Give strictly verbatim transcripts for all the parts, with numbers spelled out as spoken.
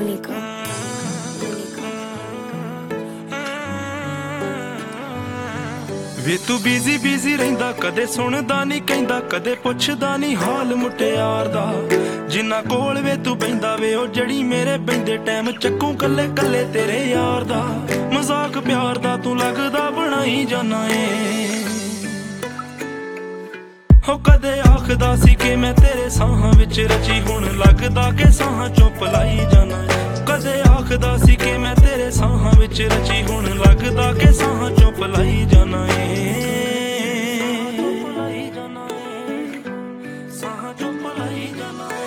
Unico. ਵੇ ਤੂੰ busy busy ਰਹਿੰਦਾ, ਕਦੇ ਸੁਣਦਾ ਨਹੀਂ ਕਹਿੰਦਾ, ਕਦੇ ਪੁੱਛਦਾ ਨਹੀਂ ਹਾਲ ਮੁਟਿਆਰ ਦਾ। ਜਿੰਨਾ ਕੋਲ ਵੇ ਤੂੰ ਬਹਿੰਦਾ ਵੇ ਉਹ ਜੜੀ ਮੇਰੇ ਬਹਿੰਦੇ ਟਾਈਮ ਚੱਕੂ ਕੱਲੇ ਕੱਲੇ ਤੇਰੇ ਯਾਰ ਦਾ। ਮਜ਼ਾਕ ਪਿਆਰ ਦਾ ਤੂੰ ਲੱਗਦਾ ਬਣਾਈ ਜਾਨਾ ਏ। ਹੋ ਕਦੇ ਆਖਦਾ ਸੀ ਕਿ ਮੈਂ ਤੇਰੇ ਸਾਹਾਂ ਵਿੱਚ ਰਚੀ, ਹੁਣ ਲੱਗਦਾ ਕਿ ਸਾਹਾਂ ਚੋਂ ਪਲਾਈ ਜਾਨਾ ਏ। ਕਦੇ ਆਖਦਾ ਸੀ ਕਿ ਮੈਂ ਤੇਰੇ ਸਾਹਾਂ ਵਿੱਚ ਰਚੀ, ਹੁਣ ਲੱਗਦਾ ਕਿ ਸਾਹਾਂ ਚੋਂ ਪਲਾਈ ਜਾਨਾ ਏ। ਸਾਹਾਂ ਚੋਂ ਪਲਾਈ ਜਾਨਾ ਏ।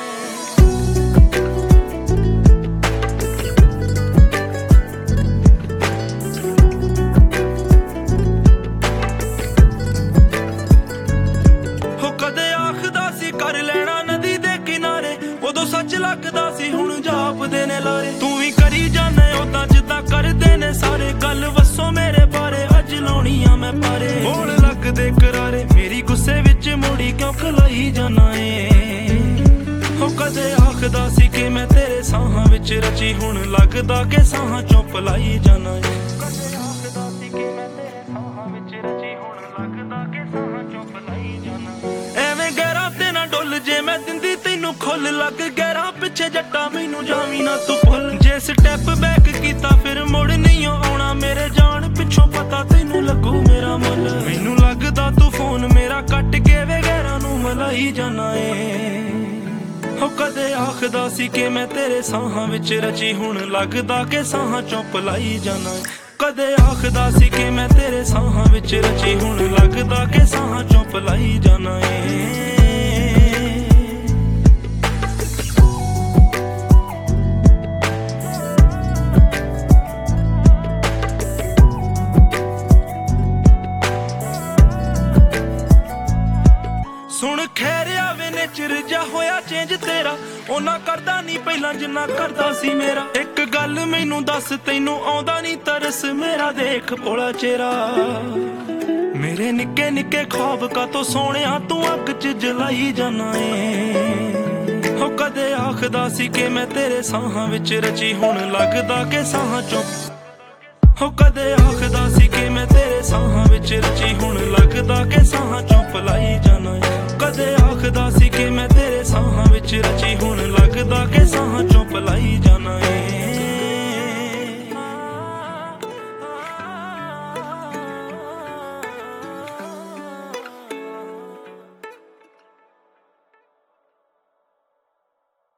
ਹੋ ਕਦੇ ਆਖਦਾ ਸੀ ਕਰ ਲੈਣਾ ਨਦੀ ਦੇ ਕਿਨਾਰੇ, ਉਦੋਂ ਸੱਚ ਲੱਗਦਾ ਸੀ ਹੁਣ ਜਾਪਦੇ ਨੇ ਲਾਰੇ। ਤੂੰ ਵੀ ਕਰੀ ਜਾਨੇ ਉਦਾਂ ਜਿੱਦਾਂ ਕਰਦੇ ਨੇ ਸਾਰੇ, ਗੱਲ ਵਸੋ ਮੇਰੇ ਬਾਰੇ ਅੱਜ ਲਾਉਣੀ ਆ ਮੈਂ ਪਾਰੇ। ਹੋਣ ਲੱਗਦੇ ਕਰਾਰੇ ਮੇਰੀ ਗੁੱਸੇ ਵਿੱਚ ਮੋੜੀ ਕਿਉਂ ਖਲਾਈ ਜਾਨਾ ਏ। ਹੋ ਕਦੇ ਆਖਦਾ ਸੀ ਕਿ ਮੈਂ ਤੇਰੇ ਸਾਹਾਂ ਵਿੱਚ ਰਚੀ, ਹੁਣ ਲੱਗਦਾ ਕਿ ਸਾਹਾਂ ਚੋਂ ਪਲਾਈ ਜਾਨਾ ਏ। ਕਦੇ ਆਖਦਾ ਸੀ ਕਿ ਮੈਂ ਤੇਰੇ ਸਾਹਾਂ ਵਿੱਚ ਰਚੀ, ਹੁਣ ਲੱਗਦਾ ਕਿ ਸਾਹਾਂ ਚੋਂ ਪਲਾਈ ਜਾਨਾ ਏ। ਐਵੇਂ ਗਹਿਰਾ ਤੇ ਨਾ ਡੁੱਲ, ਜੇ ਮੈਂ ਦਿੰਦੀ ਤੈਨੂੰ ਖੁੱਲ ਲੱਗ ਗਹਿਰਾ ਪਿੱਛੇ ਜੱਟਾ ਮੈਨੂੰ ਜਾਵੀਂ ਨਾ ਤੂੰ ਭੁੱਲ। ਜੇ ਸਟੈਪ ਬੈਕ ਕੀਤਾ ਫਿਰ ਮੁੜ ਨਹੀਂ ਆਉਣਾ, ਮੇਰੇ ਜਾਣ ਪਿੱਛੋਂ ਪਤਾ ਤੈਨੂੰ ਲੱਗੂ ਮੇਰਾ ਮੁੱਲ। ਮੈਨੂੰ ਲੱਗਦਾ ਤੂੰ ਫੋਨ ਮੇਰਾ ਕੱਟ ਕੇ ਵੇ ਗਹਿਰਾ ਨੂੰ ਮਲਾਈ ਜਾਨਾ ਏ। ਹੋ ਕਦੇ ਆਖਦਾ ਸੀ ਕਿ ਮੈਂ ਤੇਰੇ ਸਾਹਾਂ ਵਿੱਚ ਰਚੀ, ਹੁਣ ਲੱਗਦਾ ਕਿ ਸਾਹਾਂ ਚੋਂ ਪਲਾਈ ਜਾਨਾ ਏ। ਕਦੇ ਆਖਦਾ ਸੀ ਕਿ ਮੈਂ ਤੇਰੇ ਸਾਹਾਂ ਵਿੱਚ ਰਚੀ, ਹੁਣ ਲੱਗਦਾ ਕਿ ਸਾਹਾਂ ਚੋਂ ਪਲਾਈ ਜਾਨਾ ਏ। ਸੁਣ ਖੈਰਿਆ ਵੇ ਨੇਚਰ ਜਾ ਹੋਇਆ ਚੇਂਜ ਤੇਰਾ, ਉਹਨਾਂ ਕਰਦਾ ਨਹੀਂ ਪਹਿਲਾਂ ਜਿੰਨਾ ਕਰਦਾ ਸੀ ਮੇਰਾ। ਇੱਕ ਗੱਲ ਮੈਨੂੰ ਦੱਸ ਤੈਨੂੰ ਆਉਂਦਾ ਨਹੀਂ ਤਰਸ, ਮੇਰਾ ਦੇਖ ਭੋਲਾ ਚਿਹਰਾ। ਮੇਰੇ ਨਿੱਕੇ ਨਿੱਕੇ ਖ਼ਵਾਬ ਕਾਤੋਂ ਸੋਹਣਿਆ ਤੂੰ ਅੱਗ ਚ ਜਲਾਈ ਜਾਨਾ ਏ। ਹੋ ਕਦੇ ਆਖਦਾ ਸੀ ਕਿ ਮੈਂ ਤੇਰੇ ਸਾਹਾਂ ਵਿੱਚ ਰਚੀ, ਹੁਣ ਲੱਗਦਾ ਕਿ ਸਾਹਾਂ ਚੋਂ। ਹੋ ਕਦੇ ਆਖਦਾ ਸੀ ਕਿ ਮੈਂ ਤੇਰੇ ਸਾਹਾਂ ਵਿੱਚ ਰਚੀ, ਹੁਣ ਲੱਗਦਾ ਕਿ ਸਾਹਾਂ ਚੋਂ ਪਲਾਈ ਜਾਨਾ ਏ। ਕਦੇ ਆਖਦਾ ਸੀ ਕਿ ਮੈਂ ਤੇਰੇ ਸਾਹਾਂ ਵਿੱਚ ਰਚੀ, ਹੁਣ ਲੱਗਦਾ ਕਿ ਸਾਹਾਂ ਚੋਂ ਪਲਾਈ ਜਾਨਾ ਏ।